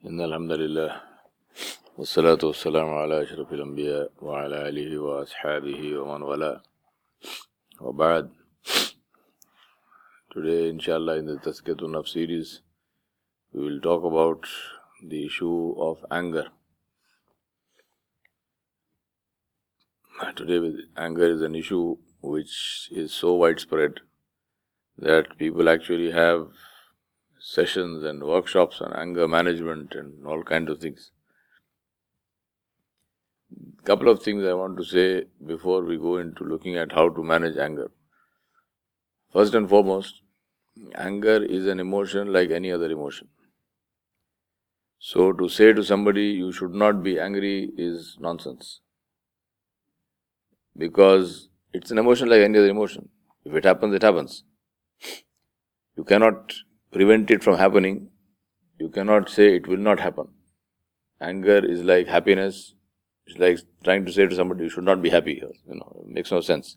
إن الحمد لله والصلاة والسلام على أشرف الأنبياء وعلى آله وأصحابه ومن والاه وبعد. Today, inshallah, in the Tazkiyatun Nafs series, we will talk about the issue of anger. Today, anger is an issue which is so widespread that people actually have sessions and workshops on anger management and all kinds of things. Couple of things I want to say before we go into looking at how to manage anger. First and foremost, anger is an emotion like any other emotion. So to say to somebody you should not be angry is nonsense. Because it's an emotion like any other emotion. If it happens, it happens. You cannot prevent it from happening. You cannot say it will not happen. Anger is like happiness. It's like trying to say to somebody you should not be happy. It makes no sense.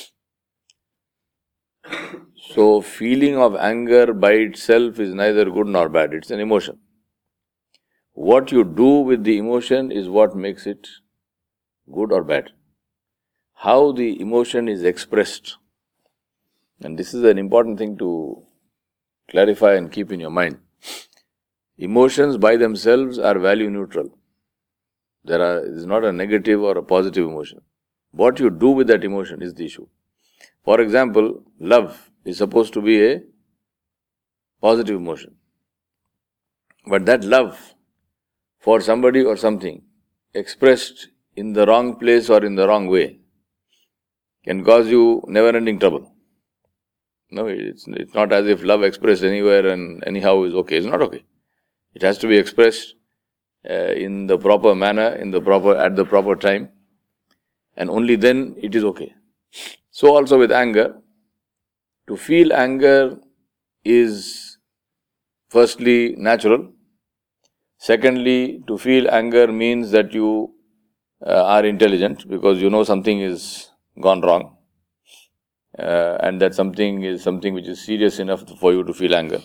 So feeling of anger by itself is neither good nor bad. It's an emotion. What you do with the emotion is what makes it good or bad. How the emotion is expressed. And this is an important thing to clarify and keep in your mind. Emotions by themselves are value neutral. It is not a negative or a positive emotion. What you do with that emotion is the issue. For example, love is supposed to be a positive emotion. But that love for somebody or something expressed in the wrong place or in the wrong way can cause you never-ending trouble. No, it's not as if love expressed anywhere and anyhow is okay. It's not okay. It has to be expressed in the proper manner, at the proper time, and only then it is okay. So also with anger, to feel anger is firstly natural. Secondly, to feel anger means that you are intelligent because you know something is gone wrong. And that something is something which is serious enough for you to feel anger.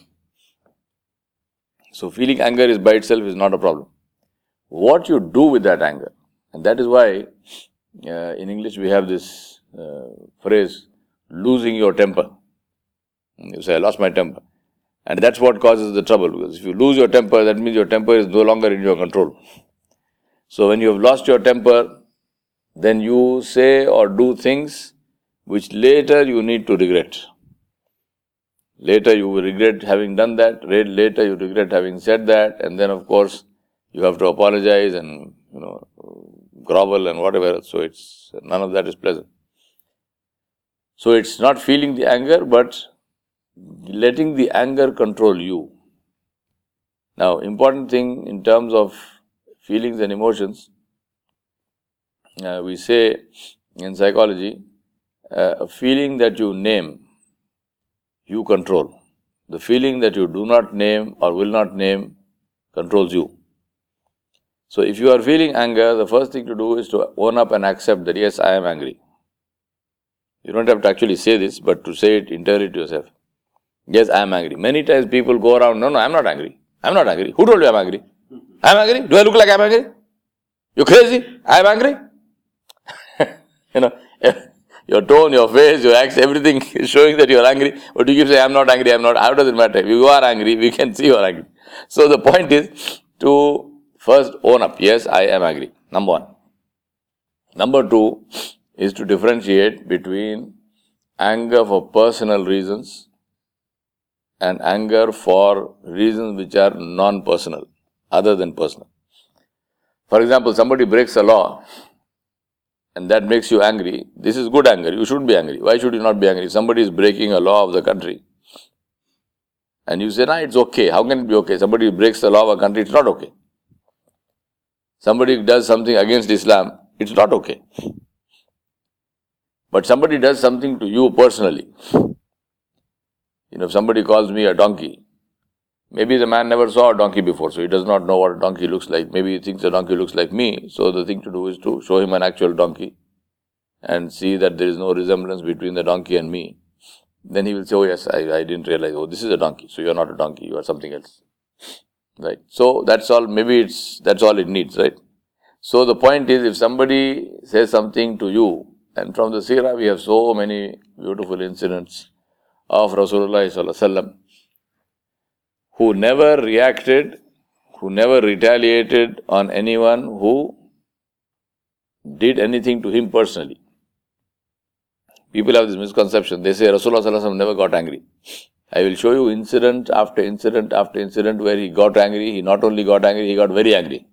So feeling anger is by itself is not a problem. What you do with that anger, and that is why in English we have this phrase, losing your temper. You say, I lost my temper. And that's what causes the trouble, because if you lose your temper, that means your temper is no longer in your control. So when you have lost your temper, then you say or do things which later you need to regret. Later you will regret having done that, later you regret having said that, and then of course you have to apologize and grovel and whatever. So none of that is pleasant. So it's not feeling the anger, but letting the anger control you. Now, important thing in terms of feelings and emotions, we say in psychology, a feeling that you name, you control. The feeling that you do not name or will not name controls you. So if you are feeling anger, the first thing to do is to own up and accept that yes, I am angry. You don't have to actually say this, but to say it, tell it to yourself. Yes, I am angry. Many times people go around, no, I am not angry. I am not angry. Who told you I am angry? I am angry? Do I look like I am angry? You crazy? I am angry? Your tone, your face, your acts, everything is showing that you are angry. But you keep saying, I am not angry, I am not. How does it matter? If you are angry, we can see you are angry. So the point is to first own up. Yes, I am angry. Number one. Number two is to differentiate between anger for personal reasons and anger for reasons which are non-personal, other than personal. For example, somebody breaks a law and that makes you angry. This is good anger. You shouldn't be angry. Why should you not be angry? Somebody is breaking a law of the country and you say, it's okay. How can it be okay? Somebody breaks the law of a country, it's not okay. Somebody does something against Islam, it's not okay. But somebody does something to you personally. If somebody calls me a donkey, maybe the man never saw a donkey before, so he does not know what a donkey looks like. Maybe he thinks a donkey looks like me, so the thing to do is to show him an actual donkey and see that there is no resemblance between the donkey and me. Then he will say, oh yes, I didn't realize, this is a donkey, so you are not a donkey, you are something else. Right. So that's all, maybe that's all it needs, right? So the point is, if somebody says something to you, and from the seerah we have so many beautiful incidents of Rasulullah sallallahu alaihi wasallam, who never reacted, who never retaliated on anyone who did anything to him personally. People have this misconception. They say Rasulullah sallallahu alaihi wasallam never got angry. I will show you incident after incident after incident where he got angry. He not only got angry, he got very angry.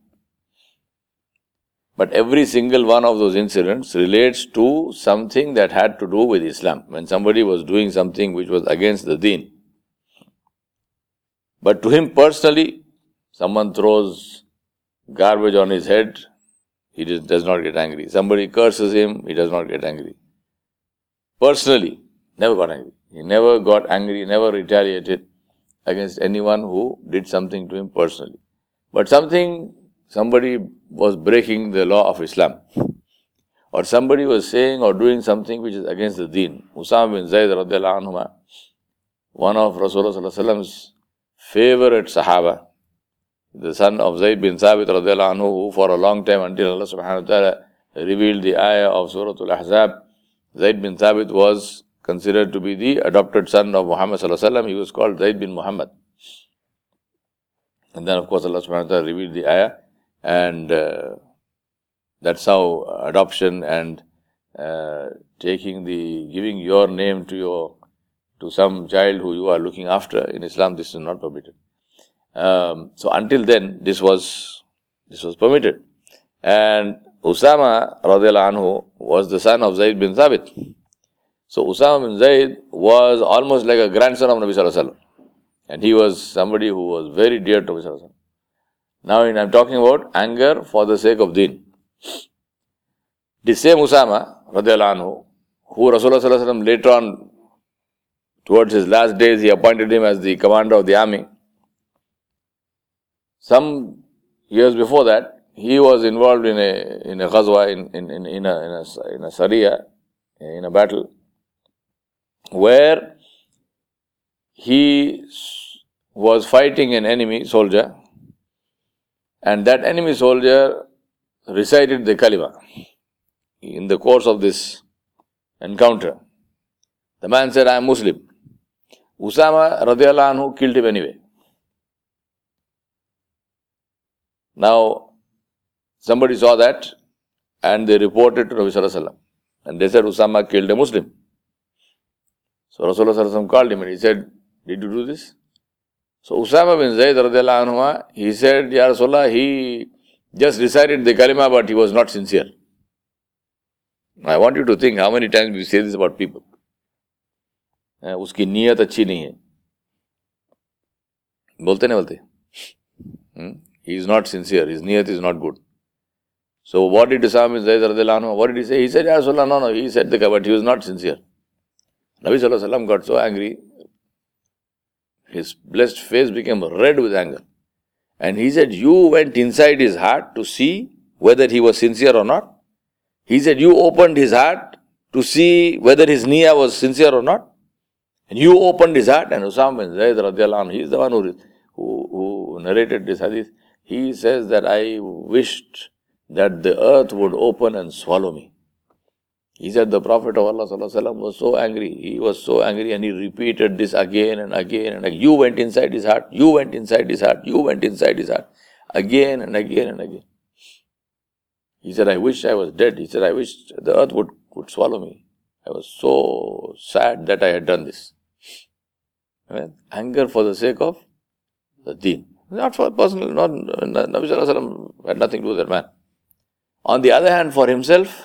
But every single one of those incidents relates to something that had to do with Islam. When somebody was doing something which was against the deen. But to him personally, someone throws garbage on his head, he does not get angry. Somebody curses him, he does not get angry. Personally, never got angry. He never got angry, never retaliated against anyone who did something to him personally. But somebody was breaking the law of Islam, or somebody was saying or doing something which is against the deen. Usama bin Zayd radiallahu anhu, one of Rasulullah sallallahu alaihi wasallam's favorite Sahaba, the son of Zayd bin Thabit radiallahu anhu, who for a long time until Allah subhanahu wa ta'ala revealed the ayah of Surah Al-Ahzab, Zayd bin Thabit was considered to be the adopted son of Muhammad sallallahu alaihi wasallam. He was called Zayd bin Muhammad. And then of course Allah subhanahu wa ta'ala revealed the ayah, and that's how adoption and giving your name to some child who you are looking after in Islam, this is not permitted. So until then, this was permitted. And Usama radiallahu anhu was the son of Zayd bin Thabit. So Usama bin Zayd was almost like a grandson of Nabi sallallahu alaihi wasallam. And he was somebody who was very dear to Nabi sallallahu alaihi wasallam. Now I'm talking about anger for the sake of deen. The same Usama radiallahu anhu, who Rasulullah sallallahu alaihi wasallam later on, towards his last days, he appointed him as the commander of the army. Some years before that, he was involved in a ghazwa, in a Sariya, in a battle, where he was fighting an enemy soldier, and that enemy soldier recited the kalima in the course of this encounter. The man said, I am Muslim. Usama radiallahu anhu killed him anyway. Now, somebody saw that and they reported to Nabi sallallahu alaihi wasallam, and they said Usama killed a Muslim. So Rasulullah sallallahu alaihi wasallam called him and he said, did you do this? So Usama bin Zayd radiallahu anhu, he said, Ya Rasulullah, he just recited the kalima but he was not sincere. I want you to think how many times we say this about people. उसकी नीयत अच्छी नहीं है. बोलते नहीं बोलते? He is not sincere. His niyat is not good. So what did Usama bin Zayd radiallahu anhu, what did he say? He said, Ya Rasulullah, no, he said the kalima, but he was not sincere. Nabi sallallahu alaihi wasallam got so angry, his blessed face became red with anger. And he said, you went inside his heart to see whether he was sincere or not. He said, you opened his heart to see whether his niyyah was sincere or not. And you opened his heart, and Usama bin Zayd radiallahu anhu, he is the one who narrated this hadith. He says that I wished that the earth would open and swallow me. He said the Prophet of Allah sallallahu alaihi wasallam was so angry. He was so angry, and he repeated this again and again and again. You went inside his heart. You went inside his heart. You went inside his heart. Again and again and again. He said, I wish I was dead. He said, I wish the earth would swallow me. I was so sad that I had done this. Anger for the sake of the deen. Not for personal, Nabi sallallahu alaihi wasallam had nothing to do with that man. On the other hand, for himself,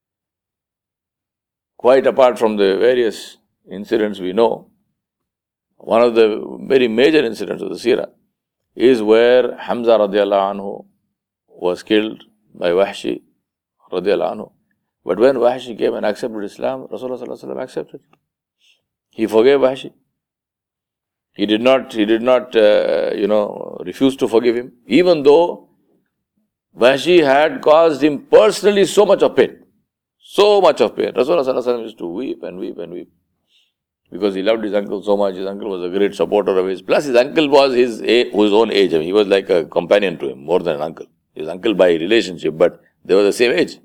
quite apart from the various incidents we know, one of the very major incidents of the seerah is where Hamza radiallahu anhu was killed by Wahshi radiallahu anhu. But when Wahshi came and accepted Islam, Rasulullah sallallahu alaihi wasallam accepted. He forgave Wahshi. He did not refuse to forgive him, even though Wahshi had caused him personally so much of pain. So much of pain. Rasulullah sallallahu alaihi wasallam used to weep and weep and weep. because he loved his uncle so much. His uncle was a great supporter of his. Plus, his uncle was his own age. I mean, he was like a companion to him, more than an uncle. His uncle by relationship, but they were the same age.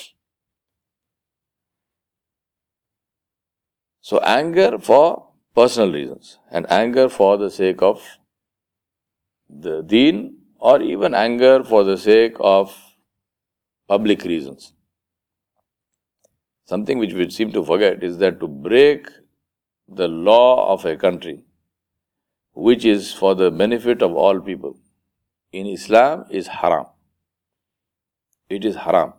So, anger for personal reasons and anger for the sake of the deen, or even anger for the sake of public reasons. Something which we seem to forget is that to break the law of a country, which is for the benefit of all people, in Islam is haram. It is haram.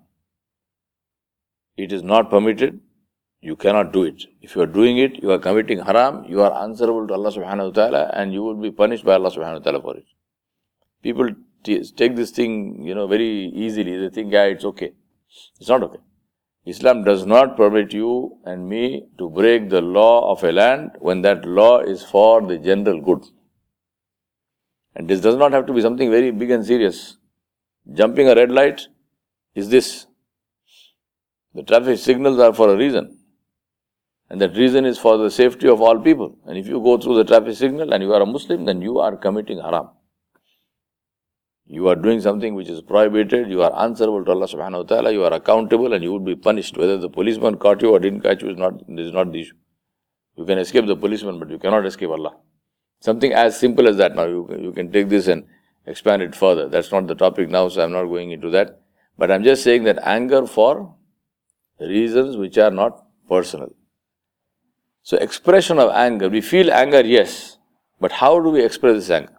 It is not permitted. You cannot do it. If you are doing it, you are committing haram, you are answerable to Allah subhanahu wa ta'ala, and you will be punished by Allah subhanahu wa ta'ala for it. People take this thing, very easily. They think, it's okay. It's not okay. Islam does not permit you and me to break the law of a land when that law is for the general good. And this does not have to be something very big and serious. Jumping a red light is this. The traffic signals are for a reason. And that reason is for the safety of all people. And if you go through the traffic signal and you are a Muslim, then you are committing haram. You are doing something which is prohibited, you are answerable to Allah subhanahu wa ta'ala, you are accountable and you would be punished. Whether the policeman caught you or didn't catch you is not the issue. You can escape the policeman, but you cannot escape Allah. Something as simple as that. Now you can take this and expand it further. That's not the topic now, so I'm not going into that. But I'm just saying that anger for reasons which are not personal. So expression of anger, we feel anger, yes, but how do we express this anger?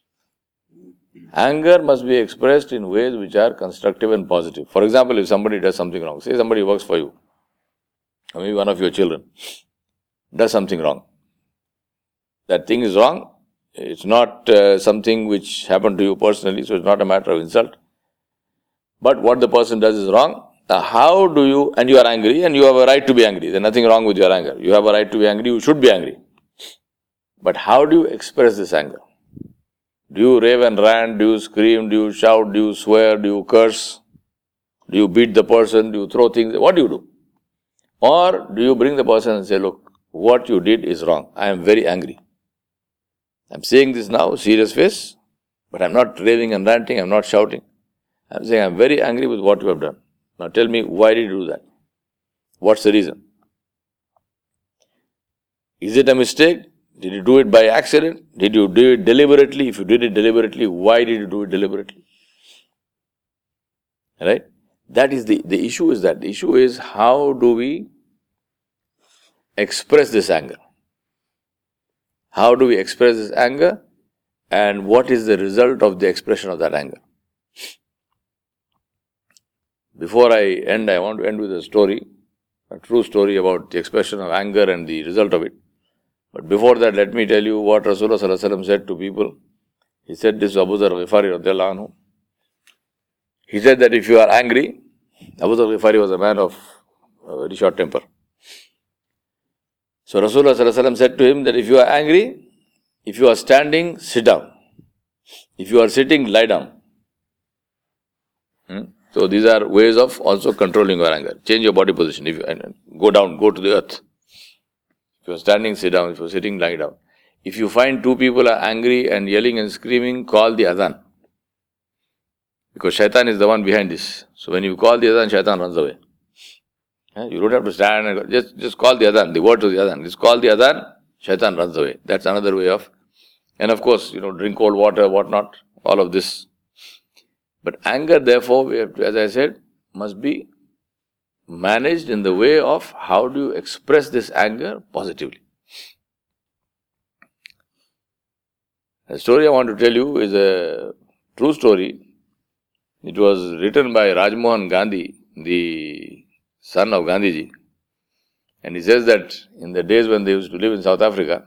Anger must be expressed in ways which are constructive and positive. For example, if somebody does something wrong, say somebody works for you, or maybe one of your children does something wrong. That thing is wrong. It's not something which happened to you personally, so it's not a matter of insult. But what the person does is wrong. Now, how do you, and you are angry, and you have a right to be angry. There's nothing wrong with your anger. You have a right to be angry, you should be angry. But how do you express this anger? Do you rave and rant? Do you scream? Do you shout? Do you swear? Do you curse? Do you beat the person? Do you throw things? What do you do? Or do you bring the person and say, look, what you did is wrong. I am very angry. I'm saying this now, serious face, but I'm not raving and ranting. I'm not shouting. I'm saying I'm very angry with what you have done. Now tell me, why did you do that? What's the reason? Is it a mistake? Did you do it by accident? Did you do it deliberately? If you did it deliberately, why did you do it deliberately? Right? That is the issue is that. The issue is how do we express this anger? How do we express this anger? And what is the result of the expression of that anger? Before I end, I want to end with a story, a true story about the expression of anger and the result of it. But before that, let me tell you what Rasulullah sallallahu alaihi wasallam said to people. He said this to Abu Dharr Ghifari radhiyallahu anhu. He said that if you are angry, Abu Dharr Ghifari was a man of a very short temper. So Rasulullah sallallahu alaihi wasallam said to him that if you are angry, if you are standing, sit down. If you are sitting, lie down. So these are ways of also controlling your anger. Change your body position. If you go down, go to the earth. If you are standing, sit down. If you are sitting, lie down. If you find two people are angry and yelling and screaming, call the adhan. Because shaitan is the one behind this. So when you call the adhan, shaitan runs away. You don't have to stand and go. Just call the adhan, the word to the adhan. Just call the adhan, shaitan runs away. That's another way of. And of course, drink cold water, whatnot, all of this. But anger, therefore, we have to, as I said, must be managed in the way of how do you express this anger positively. The story I want to tell you is a true story. It was written by Rajmohan Gandhi, the son of Gandhiji. And he says that in the days when they used to live in South Africa,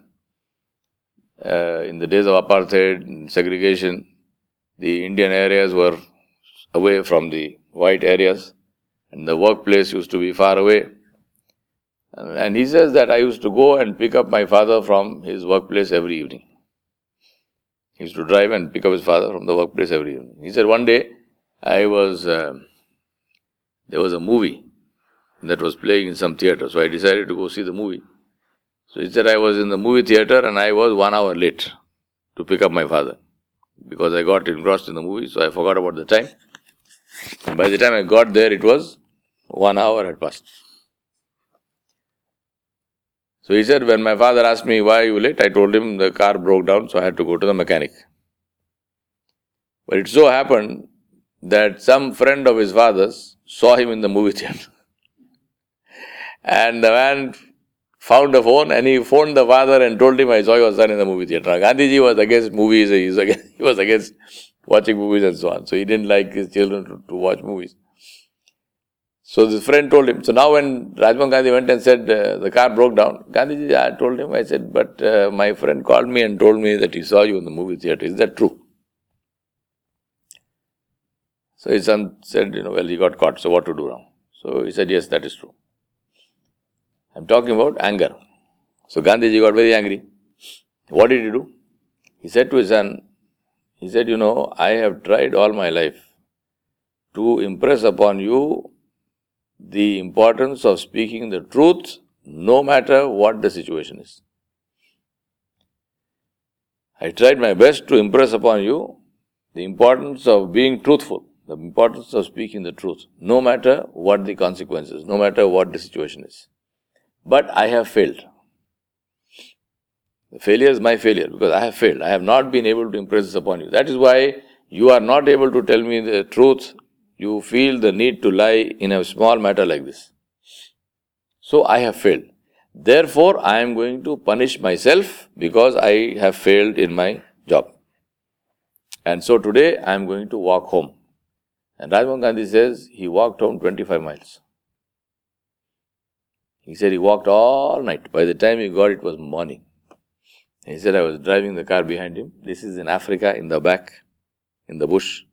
in the days of apartheid, segregation, the Indian areas were away from the white areas and the workplace used to be far away. And he says that I used to go and pick up my father from his workplace every evening. He used to drive and pick up his father from the workplace every evening. He said one day there was a movie that was playing in some theatre, so I decided to go see the movie. So he said I was in the movie theater and I was 1 hour late to pick up my father because I got engrossed in the movie, so I forgot about the time. And by the time I got there, it was 1 hour had passed. So he said, when my father asked me, why are you late? I told him the car broke down, so I had to go to the mechanic. But it so happened that some friend of his father's saw him in the movie theater. And the man found a phone and he phoned the father and told him, I saw your son in the movie theater. Gandhiji was against movies, he was against watching movies and so on. So he didn't like his children to watch movies. So this friend told him. So now when Rajiv Gandhi went and said the car broke down, Gandhiji, I told him, I said, but my friend called me and told me that he saw you in the movie theater. Is that true? So his son said, well, he got caught, so what to do now? So he said, yes, that is true. I'm talking about anger. So Gandhiji got very angry. What did he do? He said to his son, he said, I have tried all my life to impress upon you the importance of speaking the truth no matter what the situation is. I tried my best to impress upon you the importance of being truthful, the importance of speaking the truth, no matter what the consequences, no matter what the situation is. But I have failed. The failure is my failure because I have failed. I have not been able to impress this upon you. That is why you are not able to tell me the truth. You feel the need to lie in a small matter like this. So I have failed. Therefore, I am going to punish myself because I have failed in my job. And so today I am going to walk home. And Rajiv Gandhi says he walked home 25 miles. He said he walked all night. By the time he got it was morning. He said I was driving the car behind him. This is in Africa, in the back, in the bush.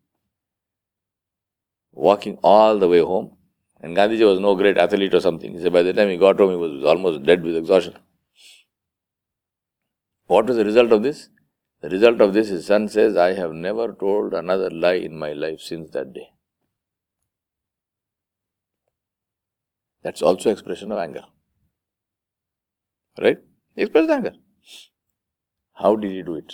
Walking all the way home. And Gandhiji was no great athlete or something. He said by the time he got home, he was almost dead with exhaustion. What was the result of this? The result of this, his son says, I have never told another lie in my life since that day. That's also expression of anger. Right? Expressed anger. How did he do it?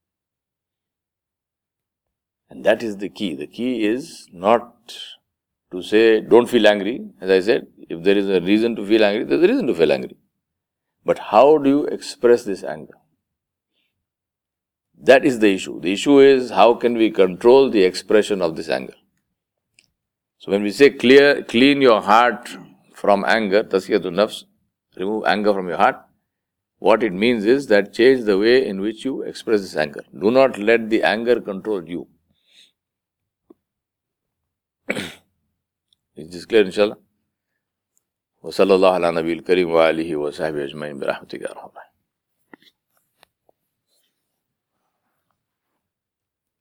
And that is the key. The key is not to say, don't feel angry. As I said, if there is a reason to feel angry, there is a reason to feel angry. But how do you express this anger? That is the issue. The issue is how can we control the expression of this anger? So when we say clean your heart from anger, tazkiyatun nafs, remove anger from your heart, what it means is that change the way in which you express this anger. Do not let the anger control you. Is this clear, inshallah? Wa sallallahu ala nabiyil kareem wa alihi wa sahbihi ajma'in bi rahmatika ya arhamar.